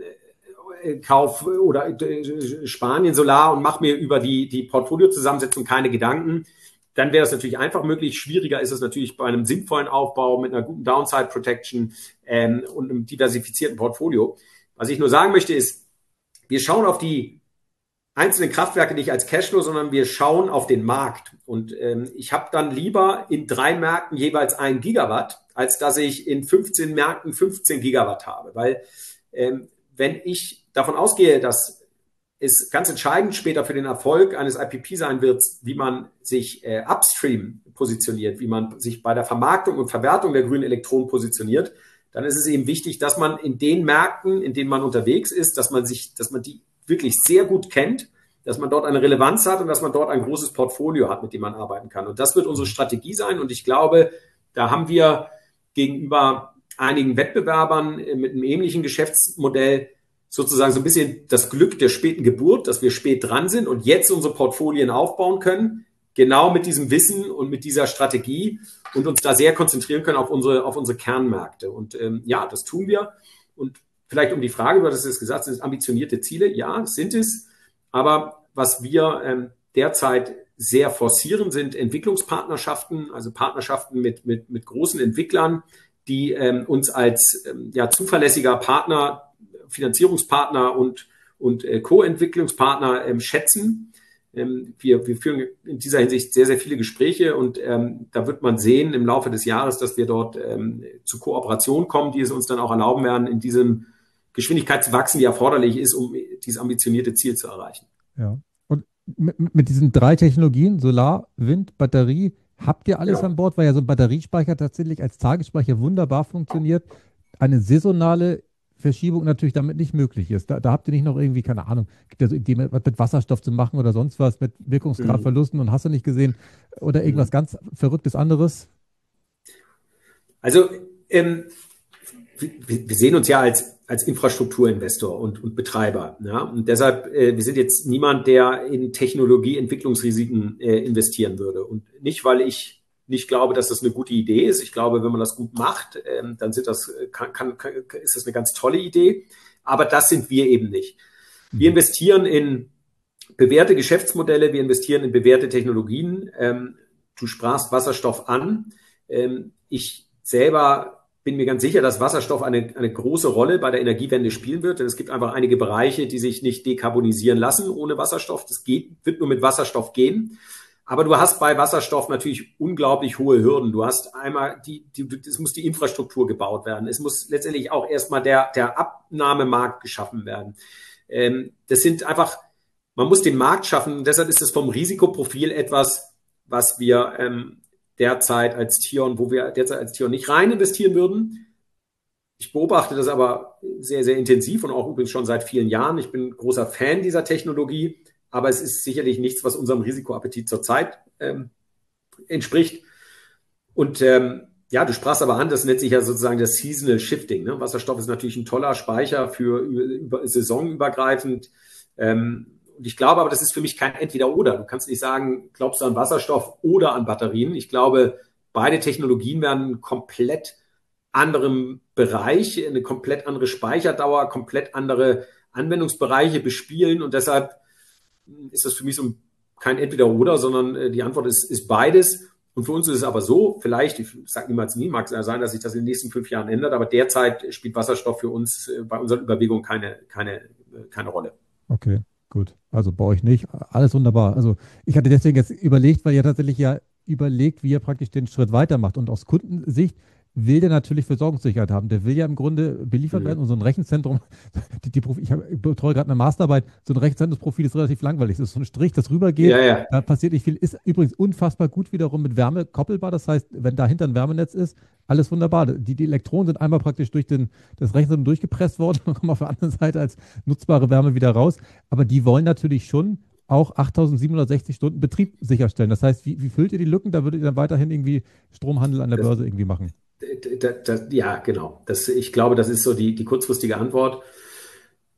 Kauf oder Spanien Solar und mache mir über die Portfoliozusammensetzung keine Gedanken, dann wäre das natürlich einfach möglich. Schwieriger ist es natürlich bei einem sinnvollen Aufbau mit einer guten Downside Protection und einem diversifizierten Portfolio. Was ich nur sagen möchte ist, wir schauen auf die einzelnen Kraftwerke nicht als Cashflow, sondern wir schauen auf den Markt. Und ich habe dann lieber in 3 Märkten jeweils 1 Gigawatt, als dass ich in 15 Märkten 15 Gigawatt habe. Weil wenn ich davon ausgehe, dass es ganz entscheidend später für den Erfolg eines IPP sein wird, wie man sich upstream positioniert, wie man sich bei der Vermarktung und Verwertung der grünen Elektronen positioniert, dann ist es eben wichtig, dass man in den Märkten, in denen man unterwegs ist, dass man die wirklich sehr gut kennt, dass man dort eine Relevanz hat und dass man dort ein großes Portfolio hat, mit dem man arbeiten kann. Und das wird unsere Strategie sein. Und ich glaube, da haben wir gegenüber einigen Wettbewerbern mit einem ähnlichen Geschäftsmodell sozusagen so ein bisschen das Glück der späten Geburt, dass wir spät dran sind und jetzt unsere Portfolien aufbauen können, genau mit diesem Wissen und mit dieser Strategie und uns da sehr konzentrieren können auf unsere Kernmärkte. Und ja, das tun wir. Und vielleicht um die Frage, du hattest es gesagt, sind es ambitionierte Ziele? Ja, sind es. Aber was wir derzeit sehr forcieren, sind Entwicklungspartnerschaften, also Partnerschaften mit großen Entwicklern, die uns als zuverlässiger Partner, Finanzierungspartner und Co-Entwicklungspartner schätzen. Wir führen in dieser Hinsicht sehr, sehr viele Gespräche und da wird man sehen im Laufe des Jahres, dass wir dort zu Kooperationen kommen, die es uns dann auch erlauben werden, in diesem Geschwindigkeit zu wachsen, die erforderlich ist, um dieses ambitionierte Ziel zu erreichen. Ja. Und mit diesen 3 Technologien, Solar, Wind, Batterie, habt ihr alles an Bord, weil ja so ein Batteriespeicher tatsächlich als Tagesspeicher wunderbar funktioniert, eine saisonale Verschiebung natürlich damit nicht möglich ist. Da habt ihr nicht noch irgendwie, keine Ahnung, gibt ja so Ideen, was mit Wasserstoff zu machen oder sonst was, mit Wirkungsgradverlusten und hast du nicht gesehen oder irgendwas ganz Verrücktes anderes? Also wir sehen uns ja als Infrastrukturinvestor und Betreiber. Ja? Und deshalb, wir sind jetzt niemand, der in Technologieentwicklungsrisiken investieren würde. Und nicht, weil ich nicht glaube, dass das eine gute Idee ist. Ich glaube, wenn man das gut macht, dann ist das eine ganz tolle Idee. Aber das sind wir eben nicht. Wir investieren in bewährte Geschäftsmodelle, wir investieren in bewährte Technologien. Du sprachst Wasserstoff an. Ich selber bin mir ganz sicher, dass Wasserstoff eine große Rolle bei der Energiewende spielen wird. Denn es gibt einfach einige Bereiche, die sich nicht dekarbonisieren lassen ohne Wasserstoff. Wird nur mit Wasserstoff gehen. Aber du hast bei Wasserstoff natürlich unglaublich hohe Hürden. Du hast einmal es muss die Infrastruktur gebaut werden. Es muss letztendlich auch erstmal der Abnahmemarkt geschaffen werden. Das sind einfach, man muss den Markt schaffen. Und deshalb ist es vom Risikoprofil etwas, was wir derzeit als Thion nicht rein investieren würden. Ich beobachte das aber sehr, sehr intensiv und auch übrigens schon seit vielen Jahren. Ich bin großer Fan dieser Technologie. Aber es ist sicherlich nichts, was unserem Risikoappetit zurzeit entspricht. Und du sprachst aber an, das nennt sich ja sozusagen das Seasonal Shifting. Ne? Wasserstoff ist natürlich ein toller Speicher für saisonübergreifend. Und ich glaube aber, das ist für mich kein Entweder-Oder. Du kannst nicht sagen, glaubst du an Wasserstoff oder an Batterien. Ich glaube, beide Technologien werden einen komplett anderen Bereich, eine komplett andere Speicherdauer, komplett andere Anwendungsbereiche bespielen. Und deshalb ist das für mich so kein Entweder-Oder, sondern die Antwort ist beides. Und für uns ist es aber so, vielleicht, ich sage niemals nie, mag es sein, dass sich das in den nächsten 5 Jahren ändert, aber derzeit spielt Wasserstoff für uns bei unseren Überlegungen keine Rolle. Okay, gut. Also bei euch nicht. Alles wunderbar. Also ich hatte deswegen jetzt überlegt, weil ihr tatsächlich überlegt, wie ihr praktisch den Schritt weitermacht. Und aus Kundensicht will der natürlich Versorgungssicherheit haben. Der will ja im Grunde beliefert werden und so ein Rechenzentrum, ich betreue gerade eine Masterarbeit, so ein Rechenzentrumsprofil ist relativ langweilig. Das ist so ein Strich, das rübergeht, da passiert nicht viel, ist übrigens unfassbar gut wiederum mit Wärme koppelbar. Das heißt, wenn dahinter ein Wärmenetz ist, alles wunderbar. Die Elektronen sind einmal praktisch durch das Rechenzentrum durchgepresst worden und kommen auf der anderen Seite als nutzbare Wärme wieder raus. Aber die wollen natürlich schon auch 8.760 Stunden Betrieb sicherstellen. Das heißt, wie füllt ihr die Lücken? Da würdet ihr dann weiterhin irgendwie Stromhandel an der Börse irgendwie machen? Ja, genau. Ich glaube, das ist so die kurzfristige Antwort.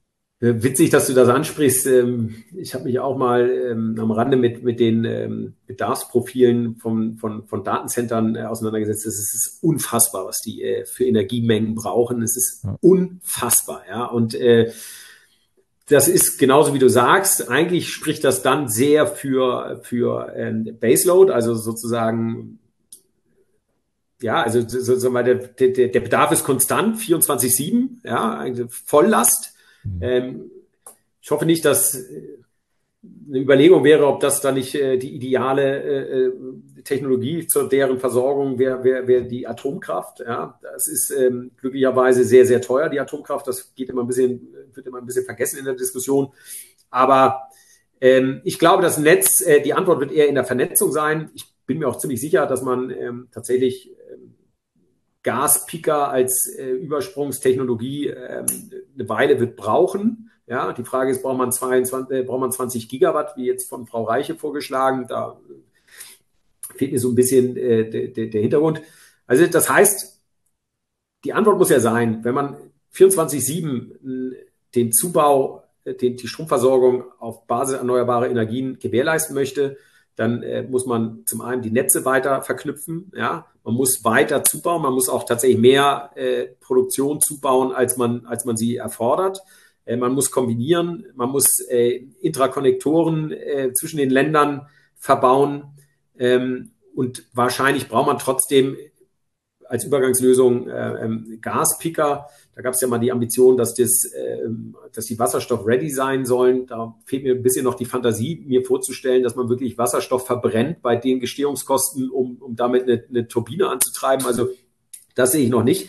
Witzig, dass du das ansprichst. Ich habe mich auch mal am Rande mit den Bedarfsprofilen von Datencentern auseinandergesetzt. Es ist unfassbar, was die für Energiemengen brauchen. Es ist unfassbar, ja. Und das ist genauso wie du sagst. Eigentlich spricht das dann sehr für Baseload, also sozusagen. Ja, also der Bedarf ist konstant, 24/7, ja, also Volllast. Ich hoffe nicht, dass eine Überlegung wäre, ob das da nicht die ideale Technologie zu deren Versorgung wäre die Atomkraft. Ja, das ist glücklicherweise sehr, sehr teuer, die Atomkraft. Das wird immer ein bisschen vergessen in der Diskussion. Aber ich glaube, das Netz, die Antwort wird eher in der Vernetzung sein. Ich bin mir auch ziemlich sicher, dass man tatsächlich Gaspiker als Übersprungstechnologie eine Weile wird brauchen. Ja, die Frage ist, braucht man 20 Gigawatt, wie jetzt von Frau Reiche vorgeschlagen? Da fehlt mir so ein bisschen der Hintergrund. Also das heißt, die Antwort muss ja sein, wenn man 24/7 den Zubau, die Stromversorgung auf Basis erneuerbarer Energien gewährleisten möchte, dann muss man zum einen die Netze weiter verknüpfen, ja, man muss weiter zubauen, man muss auch tatsächlich mehr Produktion zubauen, als man sie erfordert. Man muss kombinieren, man muss Intrakonnektoren zwischen den Ländern verbauen und wahrscheinlich braucht man trotzdem als Übergangslösung Gaspicker. Da gab es ja mal die Ambition, dass die Wasserstoff-ready sein sollen. Da fehlt mir ein bisschen noch die Fantasie, mir vorzustellen, dass man wirklich Wasserstoff verbrennt bei den Gestehungskosten, um damit eine Turbine anzutreiben. Also das sehe ich noch nicht.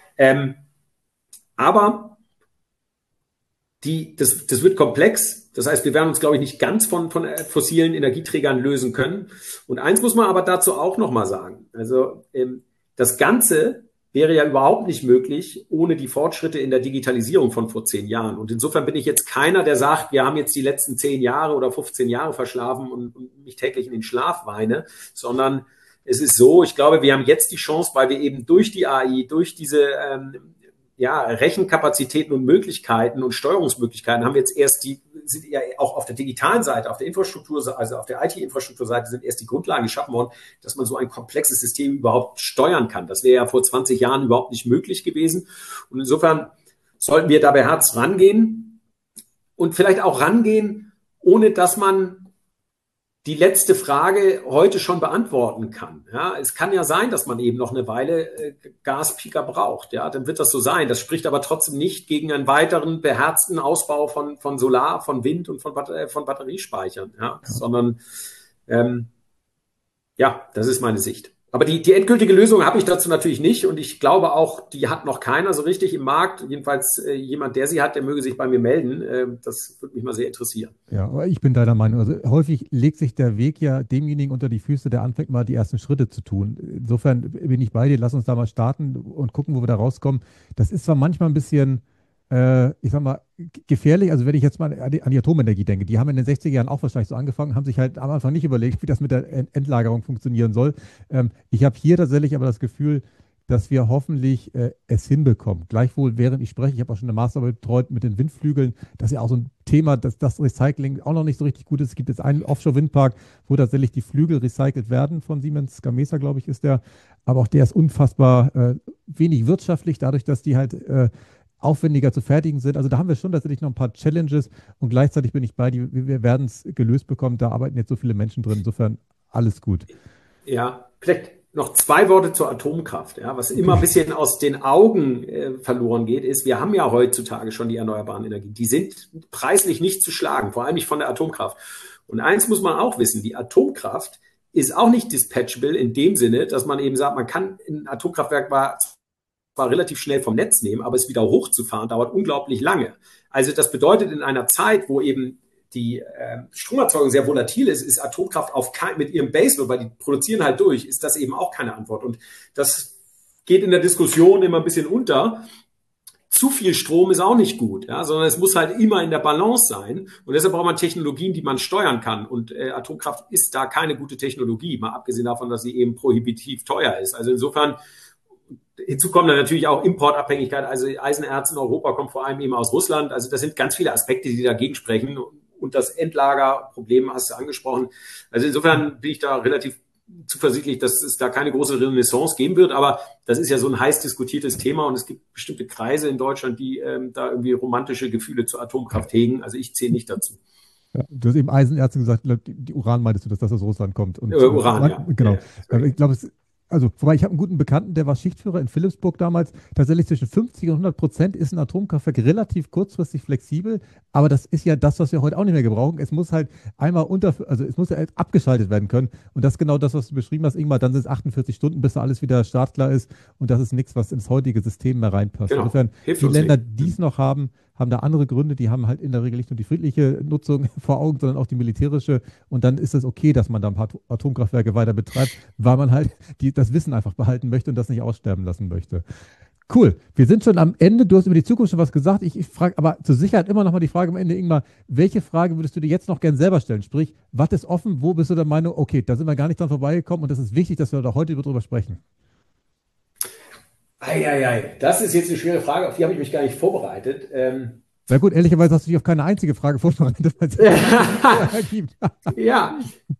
Aber das wird komplex. Das heißt, wir werden uns, glaube ich, nicht ganz von fossilen Energieträgern lösen können. Und eins muss man aber dazu auch noch mal sagen. Also das Ganze wäre ja überhaupt nicht möglich ohne die Fortschritte in der Digitalisierung von vor 10 Jahren. Und insofern bin ich jetzt keiner, der sagt, wir haben jetzt die letzten 10 Jahre oder 15 Jahre verschlafen und mich täglich in den Schlaf weine, sondern es ist so, ich glaube, wir haben jetzt die Chance, weil wir eben durch die AI, durch diese Rechenkapazitäten und Möglichkeiten und Steuerungsmöglichkeiten haben wir jetzt sind ja auch auf der digitalen Seite, auf der Infrastruktur, also auf der IT-Infrastrukturseite sind erst die Grundlagen geschaffen worden, dass man so ein komplexes System überhaupt steuern kann. Das wäre ja vor 20 Jahren überhaupt nicht möglich gewesen. Und insofern sollten wir da beherzt rangehen und vielleicht auch rangehen, ohne dass man die letzte Frage heute schon beantworten kann. Ja, es kann ja sein, dass man eben noch eine Weile Gaspiker braucht. Ja, dann wird das so sein. Das spricht aber trotzdem nicht gegen einen weiteren beherzten Ausbau von Solar, von Wind und von Batteriespeichern. Ja, sondern das ist meine Sicht. Aber die endgültige Lösung habe ich dazu natürlich nicht und ich glaube auch, die hat noch keiner so richtig im Markt. Jedenfalls jemand, der sie hat, der möge sich bei mir melden. Das würde mich mal sehr interessieren. Ja, aber ich bin deiner Meinung. Also häufig legt sich der Weg ja demjenigen unter die Füße, der anfängt, mal die ersten Schritte zu tun. Insofern bin ich bei dir. Lass uns da mal starten und gucken, wo wir da rauskommen. Das ist zwar manchmal ein bisschen ich sag mal, gefährlich. Also wenn ich jetzt mal an die Atomenergie denke, die haben in den 60er Jahren auch wahrscheinlich so angefangen, haben sich halt am Anfang nicht überlegt, wie das mit der Endlagerung funktionieren soll. Ich habe hier tatsächlich aber das Gefühl, dass wir hoffentlich es hinbekommen. Gleichwohl, während ich spreche, ich habe auch schon eine Masterarbeit betreut mit den Windflügeln, das ist ja auch so ein Thema, dass das Recycling auch noch nicht so richtig gut ist. Es gibt jetzt einen Offshore-Windpark, wo tatsächlich die Flügel recycelt werden von Siemens Gamesa, glaube ich, ist der. Aber auch der ist unfassbar wenig wirtschaftlich, dadurch, dass die halt aufwendiger zu fertigen sind. Also da haben wir schon tatsächlich noch ein paar Challenges und gleichzeitig bin ich bei dir, wir werden es gelöst bekommen. Da arbeiten jetzt so viele Menschen drin. Insofern alles gut. Ja, vielleicht noch 2 Worte zur Atomkraft. Ja, was immer ein bisschen aus den Augen verloren geht, ist, wir haben ja heutzutage schon die erneuerbaren Energien. Die sind preislich nicht zu schlagen, vor allem nicht von der Atomkraft. Und eins muss man auch wissen, die Atomkraft ist auch nicht dispatchable in dem Sinne, dass man eben sagt, man kann ein Atomkraftwerk zwar relativ schnell vom Netz nehmen, aber es wieder hochzufahren dauert unglaublich lange. Also das bedeutet, in einer Zeit, wo eben die Stromerzeugung sehr volatil ist Atomkraft mit ihrem Baseload, weil die produzieren halt durch, ist das eben auch keine Antwort. Und das geht in der Diskussion immer ein bisschen unter. Zu viel Strom ist auch nicht gut, ja, sondern es muss halt immer in der Balance sein. Und deshalb braucht man Technologien, die man steuern kann. Und Atomkraft ist da keine gute Technologie, mal abgesehen davon, dass sie eben prohibitiv teuer ist. Also insofern hinzu kommt dann natürlich auch Importabhängigkeit. Also Eisenerz in Europa kommt vor allem eben aus Russland. Also das sind ganz viele Aspekte, die dagegen sprechen. Und das Endlagerproblem hast du angesprochen. Also insofern bin ich da relativ zuversichtlich, dass es da keine große Renaissance geben wird. Aber das ist ja so ein heiß diskutiertes Thema. Und es gibt bestimmte Kreise in Deutschland, die da irgendwie romantische Gefühle zur Atomkraft hegen. Also ich zähle nicht dazu. Ja, du hast eben Eisenerze gesagt, die Uran meintest du, dass das aus Russland kommt. Und, Uran, ja. Genau. Ja, ich glaube, wobei ich habe einen guten Bekannten, der war Schichtführer in Philipsburg damals. Tatsächlich zwischen 50 und 100% ist ein Atomkraftwerk relativ kurzfristig flexibel. Aber das ist ja das, was wir heute auch nicht mehr gebrauchen. Es muss halt einmal es muss ja abgeschaltet werden können. Und das ist genau das, was du beschrieben hast, Ingmar. Dann sind es 48 Stunden, bis da alles wieder startklar ist. Und das ist nichts, was ins heutige System mehr reinpasst. Genau. Insofern, die Länder, die es noch haben da andere Gründe. Die haben halt in der Regel nicht nur die friedliche Nutzung vor Augen, sondern auch die militärische. Und dann ist es okay, dass man da ein paar Atomkraftwerke weiter betreibt, weil man halt das Wissen einfach behalten möchte und das nicht aussterben lassen möchte. Cool. Wir sind schon am Ende. Du hast über die Zukunft schon was gesagt. Ich frage aber zur Sicherheit immer noch mal die Frage am Ende, Ingmar, welche Frage würdest du dir jetzt noch gern selber stellen? Sprich, was ist offen? Wo bist du der Meinung, okay, da sind wir gar nicht dran vorbeigekommen und das ist wichtig, dass wir da heute drüber sprechen? Das ist jetzt eine schwere Frage, auf die habe ich mich gar nicht vorbereitet. Na gut, ehrlicherweise hast du dich auf keine einzige Frage vorbereitet, weil es gibt. Ja,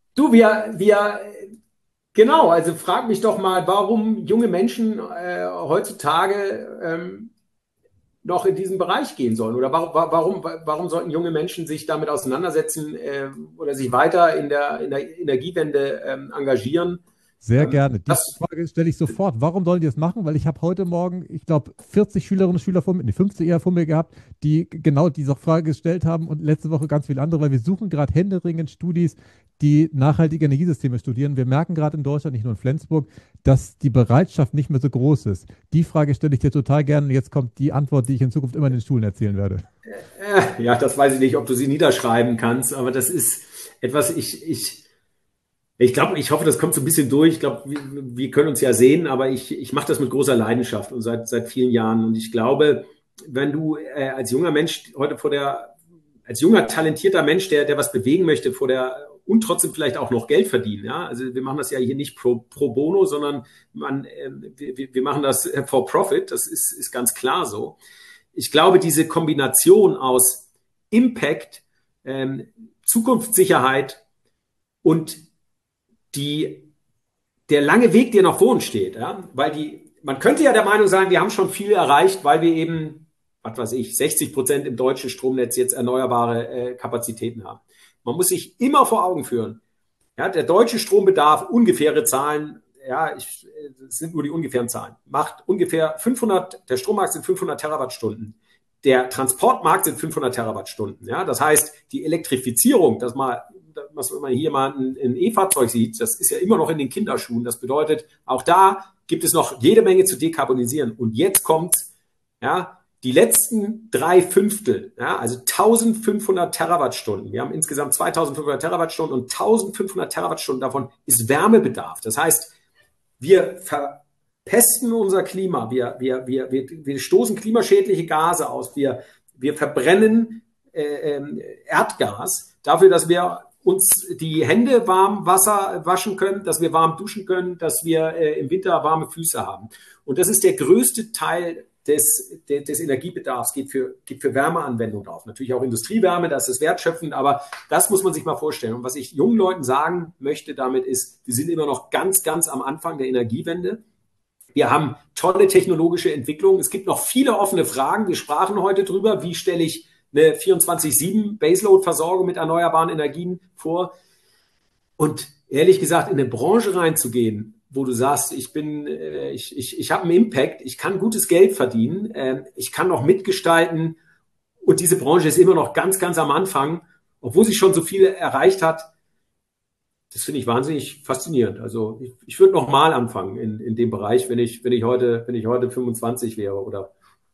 genau, also frag mich doch mal, warum junge Menschen heutzutage noch in diesen Bereich gehen sollen oder warum sollten junge Menschen sich damit auseinandersetzen oder sich weiter in der Energiewende engagieren? Sehr gerne. Die Frage stelle ich sofort. Warum sollen die das machen? Weil ich habe heute Morgen, ich glaube, 40 Schülerinnen und Schüler 50 eher vor mir gehabt, die genau diese Frage gestellt haben und letzte Woche ganz viele andere, weil wir suchen gerade händeringend Studis, die nachhaltige Energiesysteme studieren. Wir merken gerade in Deutschland, nicht nur in Flensburg, dass die Bereitschaft nicht mehr so groß ist. Die Frage stelle ich dir total gerne und jetzt kommt die Antwort, die ich in Zukunft immer in den Schulen erzählen werde. Ja, das weiß ich nicht, ob du sie niederschreiben kannst, aber das ist etwas, ich glaube, ich hoffe, das kommt so ein bisschen durch. Ich glaube, wir können uns ja sehen, aber ich mache das mit großer Leidenschaft und seit vielen Jahren. Und ich glaube, wenn du als junger Mensch heute als junger, talentierter Mensch, der was bewegen möchte und trotzdem vielleicht auch noch Geld verdienen, ja. Also wir machen das ja hier nicht pro bono, sondern wir machen das for profit. Das ist ganz klar so. Ich glaube, diese Kombination aus Impact, Zukunftssicherheit und der lange Weg, der noch vor uns steht, ja, weil man könnte ja der Meinung sein, wir haben schon viel erreicht, weil wir eben, 60% im deutschen Stromnetz jetzt erneuerbare Kapazitäten haben. Man muss sich immer vor Augen führen, ja, der deutsche Strombedarf, ungefähre Zahlen, ja, das sind nur die ungefähren Zahlen, macht ungefähr 500, der Strommarkt sind 500 Terawattstunden. Der Transportmarkt sind 500 Terawattstunden, ja, das heißt, die Elektrifizierung, was man hier mal ein E-Fahrzeug sieht, das ist ja immer noch in den Kinderschuhen. Das bedeutet, auch da gibt es noch jede Menge zu dekarbonisieren. Und jetzt kommt, ja, die letzten 3/5, ja, also 1500 Terawattstunden. Wir haben insgesamt 2500 Terawattstunden und 1500 Terawattstunden davon ist Wärmebedarf. Das heißt, wir verpesten unser Klima. Wir stoßen klimaschädliche Gase aus. Wir verbrennen Erdgas dafür, dass wir uns die Hände warm Wasser waschen können, dass wir warm duschen können, dass wir im Winter warme Füße haben. Und das ist der größte Teil des Energiebedarfs, geht für Wärmeanwendung drauf. Natürlich auch Industriewärme, das ist wertschöpfend, aber das muss man sich mal vorstellen. Und was ich jungen Leuten sagen möchte damit ist, wir sind immer noch ganz, ganz am Anfang der Energiewende. Wir haben tolle technologische Entwicklungen. Es gibt noch viele offene Fragen. Wir sprachen heute drüber, wie stelle ich eine 24/7 Baseload-Versorgung mit erneuerbaren Energien vor. Und ehrlich gesagt, in eine Branche reinzugehen, wo du sagst, ich habe einen Impact, ich kann gutes Geld verdienen, ich kann noch mitgestalten und diese Branche ist immer noch ganz, ganz am Anfang, obwohl sie schon so viel erreicht hat. Das finde ich wahnsinnig faszinierend. Also ich würde noch mal anfangen in dem Bereich, wenn ich heute 25 wäre oder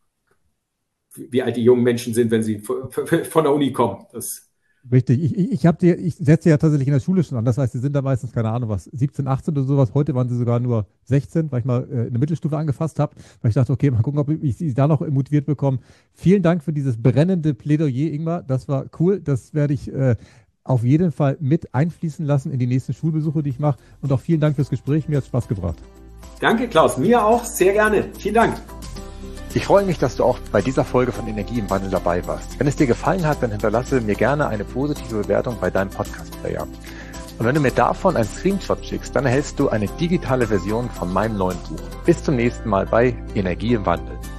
wie alt die jungen Menschen sind, wenn sie von der Uni kommen. Richtig. Ich setze ja tatsächlich in der Schule schon an. Das heißt, sie sind da meistens, keine Ahnung was, 17, 18 oder sowas. Heute waren sie sogar nur 16, weil ich mal eine Mittelstufe angefasst habe. Weil ich dachte, okay, mal gucken, ob ich sie da noch motiviert bekomme. Vielen Dank für dieses brennende Plädoyer, Ingmar. Das war cool. Das werde ich auf jeden Fall mit einfließen lassen in die nächsten Schulbesuche, die ich mache. Und auch vielen Dank fürs Gespräch. Mir hat es Spaß gebracht. Danke, Klaus. Mir auch. Sehr gerne. Vielen Dank. Ich freue mich, dass du auch bei dieser Folge von Energie im Wandel dabei warst. Wenn es dir gefallen hat, dann hinterlasse mir gerne eine positive Bewertung bei deinem Podcast-Player. Und wenn du mir davon einen Screenshot schickst, dann erhältst du eine digitale Version von meinem neuen Buch. Bis zum nächsten Mal bei Energie im Wandel.